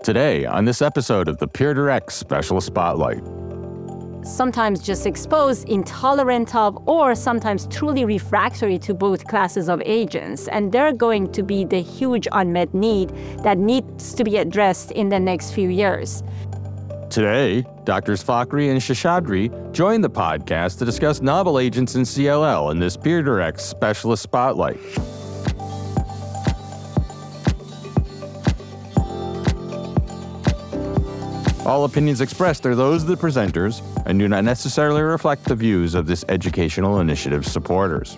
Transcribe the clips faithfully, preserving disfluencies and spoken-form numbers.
Today, on this episode of the PeerDirect Special Spotlight. Sometimes just exposed, intolerant of, or sometimes truly refractory to both classes of agents. And they're going to be the huge unmet need that needs to be addressed in the next few years. Today, Doctors Fakhri and Seshadri join the podcast to discuss novel agents in C L L in this PeerDirect Specialist Spotlight. All opinions expressed are those of the presenters and do not necessarily reflect the views of this educational initiative's supporters.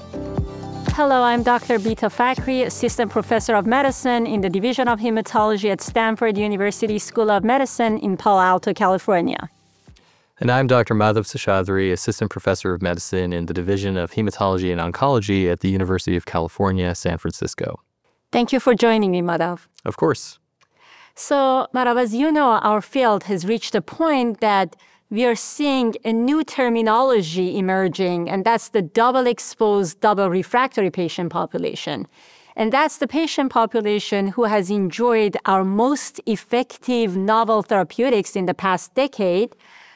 Hello, I'm Doctor Bita Fakhri, Assistant Professor of Medicine in the Division of Hematology at Stanford University School of Medicine in Palo Alto, California. And I'm Doctor Madhav Seshadri, Assistant Professor of Medicine in the Division of Hematology and Oncology at the University of California, San Francisco. Thank you for joining me, Madhav. Of course. So, Madhav, as you know, our field has reached a point that we are seeing a new terminology emerging, and that's the double-exposed, double-refractory patient population. And that's the patient population who has enjoyed our most effective novel therapeutics in the past decade,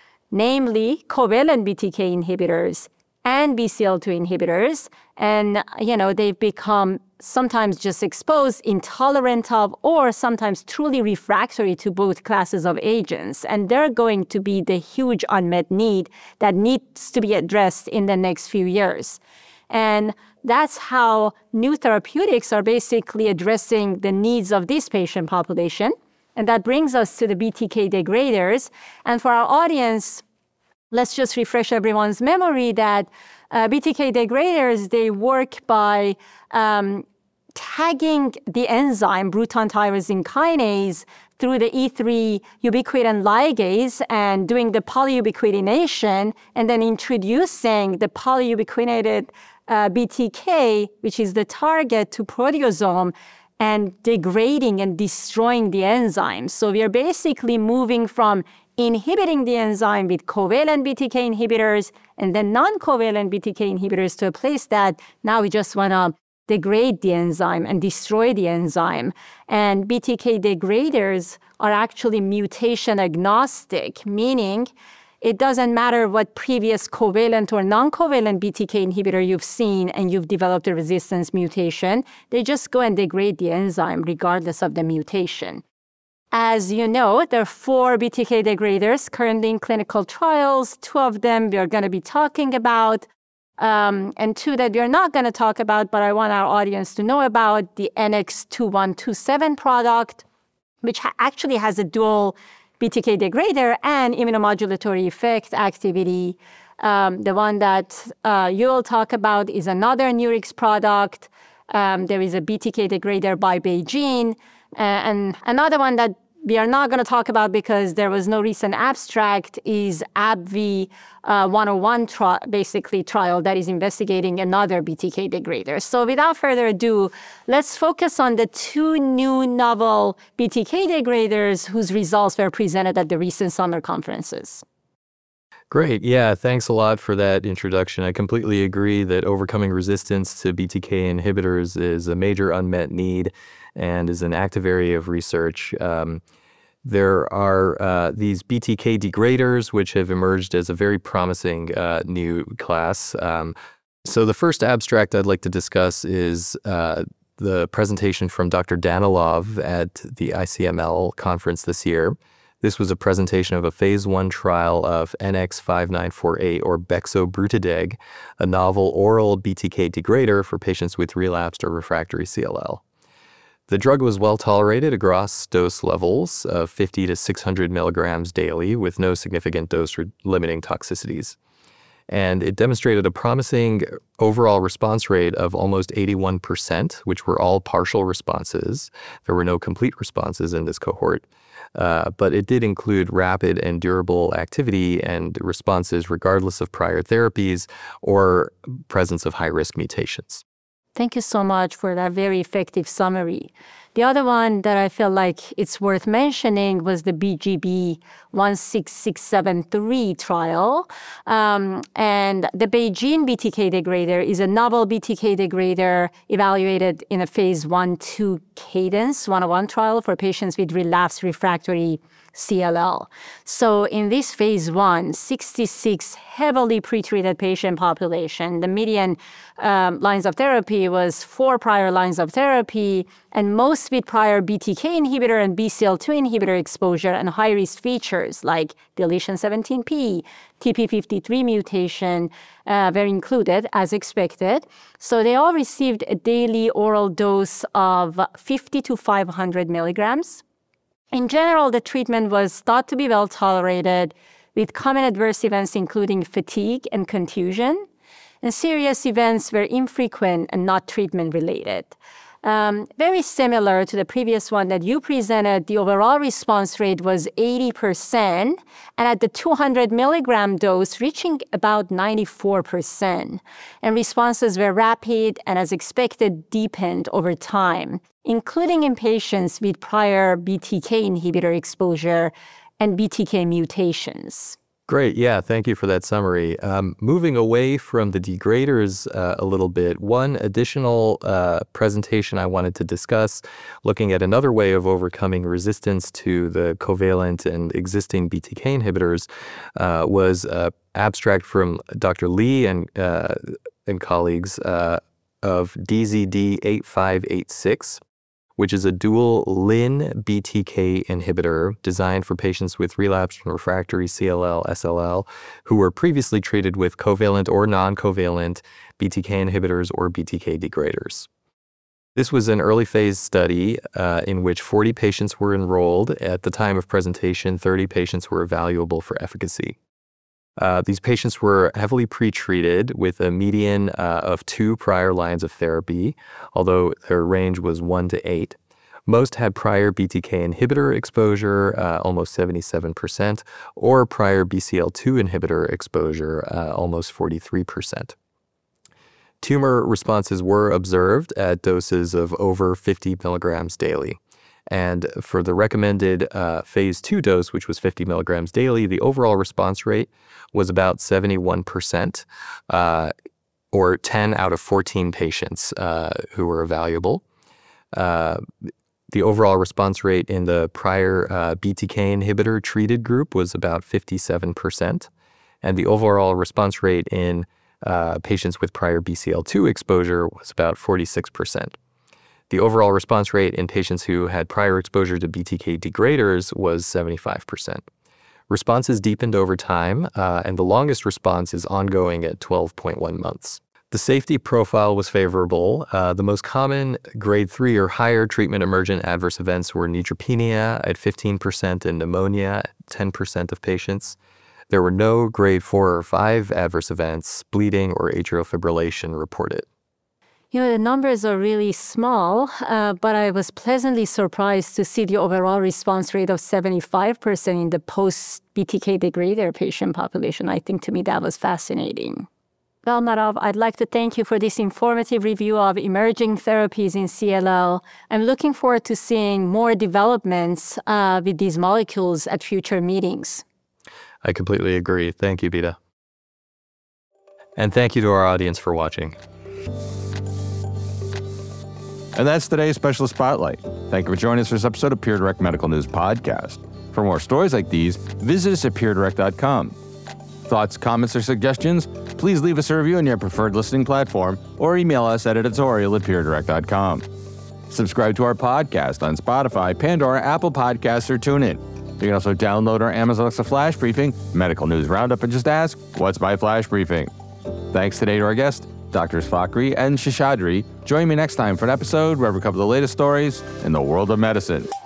namely covalent B T K inhibitors and B C L two inhibitors. And, you know, they've become sometimes just exposed, intolerant of, or sometimes truly refractory to both classes of agents. And they're going to be the huge unmet need that needs to be addressed in the next few years. And that's how new therapeutics are basically addressing the needs of this patient population. And that brings us to the B T K degraders. And for our audience, let's just refresh everyone's memory that uh, B T K degraders, they work by um, tagging the enzyme Bruton tyrosine kinase through the E three ubiquitin ligase and doing the polyubiquitination and then introducing the polyubiquitinated uh, B T K, which is the target, to proteasome and degrading and destroying the enzyme. So we are basically moving from inhibiting the enzyme with covalent B T K inhibitors and then non-covalent B T K inhibitors to a place that now we just want to degrade the enzyme and destroy the enzyme. And B T K degraders are actually mutation agnostic, meaning it doesn't matter what previous covalent or non-covalent B T K inhibitor you've seen and you've developed a resistance mutation. They just go and degrade the enzyme regardless of the mutation. As you know, there are four B T K degraders currently in clinical trials. Two of them we are going to be talking about, um, and two that we are not going to talk about, but I want our audience to know about, the N X two one two seven product, which ha- actually has a dual B T K degrader and immunomodulatory effect activity. Um, the one that uh, you'll talk about is another Nurix product. Um, there is a B T K degrader by BeiGene. Uh, and another one that we are not going to talk about because there was no recent abstract is AbbVie uh, one oh one tri- basically trial that is investigating another B T K degrader. So without further ado, let's focus on the two new novel B T K degraders whose results were presented at the recent summer conferences. Great. Yeah, thanks a lot for that introduction. I completely agree that overcoming resistance to B T K inhibitors is a major unmet need and is an active area of research. Um, there are uh, these B T K degraders, which have emerged as a very promising uh, new class. Um, so the first abstract I'd like to discuss is uh, the presentation from Doctor Danilov at the I C M L conference this year. This was a presentation of a phase one trial of N X five nine four eight, or Bexobrutideg, a novel oral B T K degrader for patients with relapsed or refractory C L L. The drug was well tolerated across dose levels of fifty to six hundred milligrams daily with no significant dose-limiting toxicities. And it demonstrated a promising overall response rate of almost eighty-one percent, which were all partial responses. There were no complete responses in this cohort. Uh, but it did include rapid and durable activity and responses regardless of prior therapies or presence of high-risk mutations. Thank you so much for that very effective summary. The other one that I feel like it's worth mentioning was the B G B one six six seven three trial. Um, and the BeiGene B T K degrader is a novel B T K degrader evaluated in a phase one two CADENCE one oh one trial for patients with relapsed refractory C L L. So in this phase one, sixty-six heavily pretreated patient population, the median um, lines of therapy was four prior lines of therapy, and most with prior B T K inhibitor and B C L two inhibitor exposure and high-risk features like deletion seventeen p, T P fifty-three mutation uh, were included as expected. So they all received a daily oral dose of fifty to five hundred milligrams. In general, the treatment was thought to be well tolerated, with common adverse events including fatigue and contusion. And serious events were infrequent and not treatment-related. Um, very similar to the previous one that you presented, the overall response rate was eighty percent, and at the two hundred milligram dose, reaching about ninety-four percent. And responses were rapid and, as expected, deepened over time, including in patients with prior B T K inhibitor exposure and B T K mutations. Great. Yeah, thank you for that summary. Um, moving away from the degraders uh, a little bit, one additional uh, presentation I wanted to discuss, looking at another way of overcoming resistance to the covalent and existing B T K inhibitors, uh, was an abstract from Doctor Lee and, uh, and colleagues uh, of D Z D eight five eight six. Which is a dual L I N B T K inhibitor designed for patients with relapsed and refractory C L L, S L L, who were previously treated with covalent or non-covalent B T K inhibitors or B T K degraders. This was an early phase study uh, in which forty patients were enrolled. At the time of presentation, thirty patients were evaluable for efficacy. Uh, these patients were heavily pretreated with a median uh, of two prior lines of therapy, although their range was one to eight. Most had prior B T K inhibitor exposure, uh, almost seventy-seven percent, or prior B C L two inhibitor exposure, uh, almost forty-three percent. Tumor responses were observed at doses of over fifty milligrams daily. And for the recommended uh, phase two dose, which was fifty milligrams daily, the overall response rate was about seventy-one percent, uh, or ten out of fourteen patients uh, who were evaluable. Uh, the overall response rate in the prior uh, B T K inhibitor treated group was about fifty-seven percent, and the overall response rate in uh, patients with prior B C L two exposure was about forty-six percent. The overall response rate in patients who had prior exposure to B T K degraders was seventy-five percent. Responses deepened over time, uh, and the longest response is ongoing at twelve point one months. The safety profile was favorable. Uh, the most common grade three or higher treatment emergent adverse events were neutropenia at fifteen percent and pneumonia at ten percent of patients. There were no grade four or five adverse events, bleeding, or atrial fibrillation reported. You know, the numbers are really small, uh, but I was pleasantly surprised to see the overall response rate of seventy-five percent in the post-B T K degrader patient population. I think to me that was fascinating. Well, Madhav, I'd like to thank you for this informative review of emerging therapies in C L L. I'm looking forward to seeing more developments uh, with these molecules at future meetings. I completely agree. Thank you, Bita. And thank you to our audience for watching. And that's today's Specialist Spotlight. Thank you for joining us for this episode of PeerDirect Medical News Podcast. For more stories like these, visit us at peer direct dot com. Thoughts, comments, or suggestions? Please leave us a review on your preferred listening platform or email us at editorial at peer direct dot com. Subscribe to our podcast on Spotify, Pandora, Apple Podcasts, or TuneIn. You can also download our Amazon Alexa Flash Briefing, Medical News Roundup, and just ask, what's my Flash Briefing? Thanks today to our guests, Doctors Fakhri and Seshadri. Join me next time for an episode where we cover the latest stories in the world of medicine.